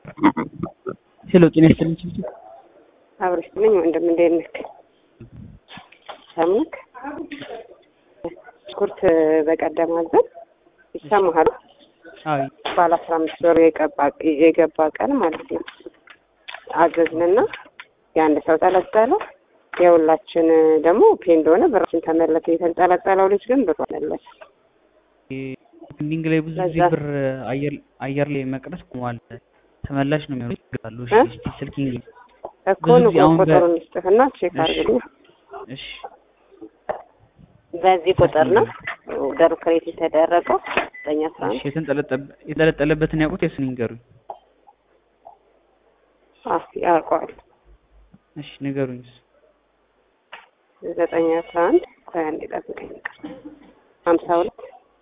ሄሎ ጤና ይስጥልኝ። አብረሽ ነኝ ወንድም እንዴት ነህ? ሰምክ ኩርት በቀደም አዘን ይሰማሃል? አይ ባለ 15 ወር የገባ ቀን ማለት ነው። አዘዝንና የአንድ ሰው ተለጠለ። የሁላችን ደግሞ ፔንድ ሆነ ብራችን ተመለሰ። የተንጠለጠለው ልጅ ግን ብር አለለት። ፔንዲንግ ላይ ብዙ ጊዜ ብር አየር ላይ መቅረት ቆሟል። ተመላሽ ነው የሚሆነው ይላሉ። እሺ ስልኪንግ እኮ ነው ቁጥሩን ልስጥህና ቼክ አድርግልኝ። እሺ በዚህ ቁጥር ነው ደሩ ክሬት የተደረገው 911 እሺ የተንጠለጠለበትን ያውቁት የሱን ይንገሩኝ። ያውቀዋል። እሺ ንገሩኝ። 911 አንድ ጠብቀኝ 52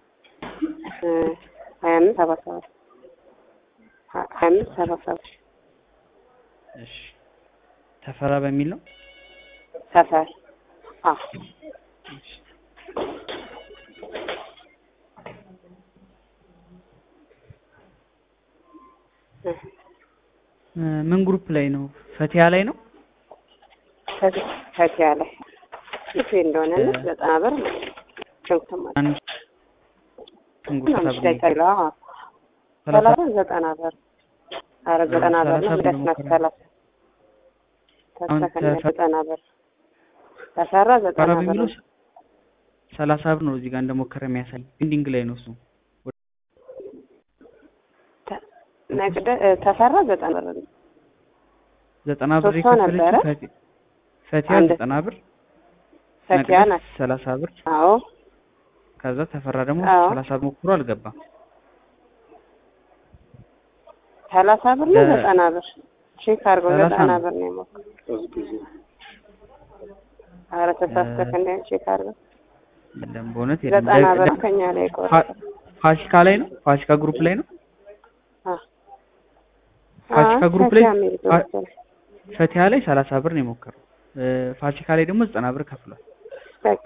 25 77 እሺ ተፈራ በሚል ነው ሰፈር እሺ ምን ግሩፕ ላይ ነው? ፈቲያ ላይ ነው። ፈቲያ ላይ እሺ እንደሆነ 90 ብር ነው። ቸንኩማ እንጉርታ ብር 90 ብር አረ 90 ብር ነው። ደስነት 90 ብር ተሰራ 90 ብር 30 ብር ነው። እዚህ ጋር እንደሞከረ የሚያሳይ ፔንዲንግ ላይ ነው እሱ ነግደ ተሰራ 90 ብር ነው። 90 ብር ይከፈለች ፈቲያ 90 ብር ፈቲያ 30 ብር አዎ ከዛ ተፈራ ደግሞ 30 ብር ሞክሮ አልገባም። 30 ብር ነው 90 ብር ቼክ አድርገው 90 ብር ነው የሞከረው። አረ ተሳስተህ እንደ ቼክ አድርገው እንደም በእውነት 90 ብር ከኛ ላይ ቆርጠ ፋሲካ ላይ ነው። ፋሲካ ግሩፕ ላይ ነው። ፋሲካ ግሩፕ ላይ ፈቲያ ላይ 30 ብር ነው የሞከረው። ፋሲካ ላይ ደግሞ 90 ብር ከፍሏል። በቃ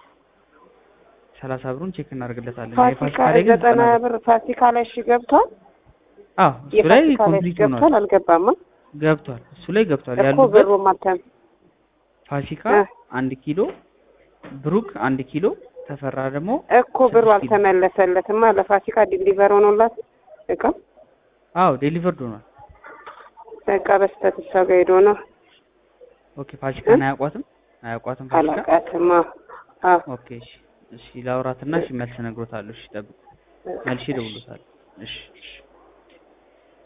30 ብሩን ቼክ እናደርግለታለን። ፋሲካ ላይ 90 ብር ፋሲካ ላይ እሺ ገብቷል። እሱ ላይ ኮምፕሊት ሆኗል። ገብቷል አልገባማ? ገብቷል። እሱ ላይ ገብቷል። እኮ ብሩ ማተም ፋሲካ 1 ኪሎ ብሩክ 1 ኪሎ ተፈራ ደግሞ እኮ ብሩ አልተመለሰለትም። ለፋሲካ ዲሊቨር ሆኖላት እቃ ዴሊቨርድ ሆኗል። በቃ በስተት እሷ ጋር ሄዶ ነው። ኦኬ ፋሲካን አያውቋትም ፋሲካ አላውቃትም። ኦኬ እሺ ላውራትና መልስ ነግሮታለሁ። እሺ ጠብቁ መልሼ እደውልልዎታለሁ። እሺ